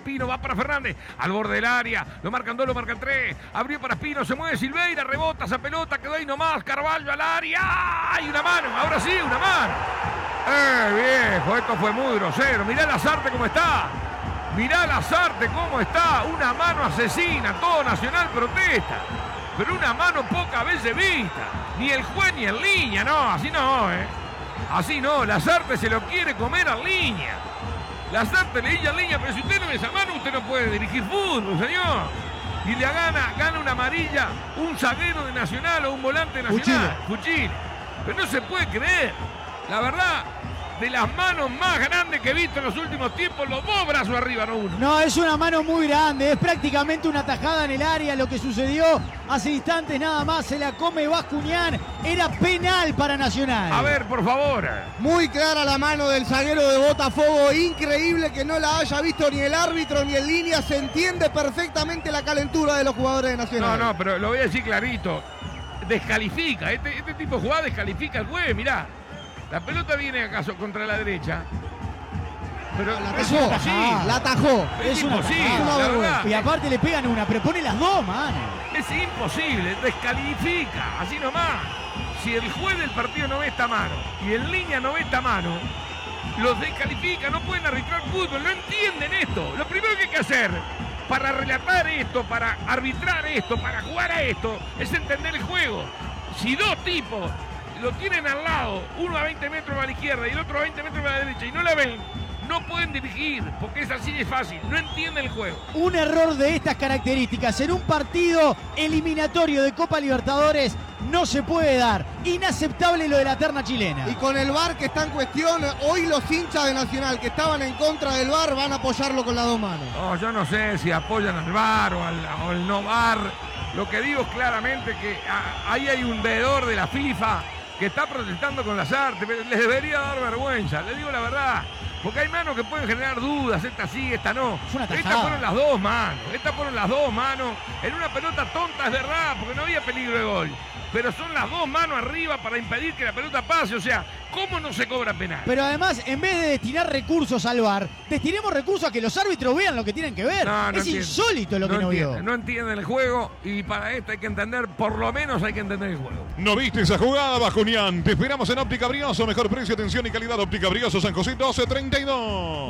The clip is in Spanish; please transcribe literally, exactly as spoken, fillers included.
Espino, va para Fernández, al borde del área, lo marcan dos, lo marcan tres, abrió para Espino, se mueve Silveira, rebota esa pelota, quedó ahí nomás, Carvalho al área, ¡ay, una mano! Ahora sí, una mano. ¡Eh, viejo! Esto fue muy grosero, mirá Lazarte cómo está. Mirá Lazarte cómo está, una mano asesina, todo Nacional protesta, pero una mano pocas veces vista, ni el juez ni en línea, no, así no, eh, así no, Lazarte se lo quiere comer a línea, Lazarte le dice a línea, pero si usted no ve esa mano, usted no puede dirigir fútbol, señor, y le gana, gana una amarilla, un zaguero de Nacional o un volante de Nacional, Fuchile, pero no se puede creer, la verdad. De las manos más grandes que he visto en los últimos tiempos, los dos brazos arriba, no uno. No, es una mano muy grande, es prácticamente una tajada en el área lo que sucedió hace instantes nada más, se la come Bascuñán, era penal para Nacional. A ver, por favor. Muy clara la mano del zaguero de Botafogo, increíble que no la haya visto ni el árbitro ni en línea, se entiende perfectamente la calentura de los jugadores de Nacional. No, no, pero lo voy a decir clarito, descalifica, este, este tipo de jugada descalifica al juez, mirá. La pelota viene acaso contra la derecha. Pero la es atajó, imposible. la atajó. Es, es una imposible, tajada, la verdad. Y aparte le pegan una, pero pone las dos, mano. Es imposible, descalifica, así nomás. Si el juez del partido no ve esta mano y en línea no ve esta mano, los descalifica, no pueden arbitrar fútbol, no entienden esto. Lo primero que hay que hacer para relatar esto, para arbitrar esto, para jugar a esto, es entender el juego. Si dos tipos lo tienen al lado, uno a veinte metros a la izquierda y el otro a veinte metros a la derecha y no la ven, no pueden dirigir, porque es así de fácil, no entienden el juego. Un error de estas características en un partido eliminatorio de Copa Libertadores no se puede dar. Inaceptable lo de la terna chilena. Y con el V A R que está en cuestión, hoy los hinchas de Nacional que estaban en contra del V A R van a apoyarlo con las dos manos. No, yo no sé si apoyan al V A R o al, o al no V A R. Lo que digo es claramente que a, ahí hay un veedor de la FIFA que está protestando con Lazarte, les debería dar vergüenza, les digo la verdad, porque hay manos que pueden generar dudas, esta sí, esta no. Estas fueron las dos manos, estas fueron las dos manos, en una pelota tonta es verdad, porque no había peligro de gol, pero son las dos manos arriba para impedir que la pelota pase, o sea, ¿cómo no se cobra penal? Pero además, en vez de destinar recursos al V A R, destinemos recursos a que los árbitros vean lo que tienen que ver. No, no es entiende. insólito lo no que no entiende, vio. No entienden el juego y para esto hay que entender, por lo menos hay que entender el juego. ¿No viste esa jugada, Bascuñán? Te esperamos en Óptica Brioso, mejor precio, atención y calidad. Óptica Brioso, San José doce treinta y dos.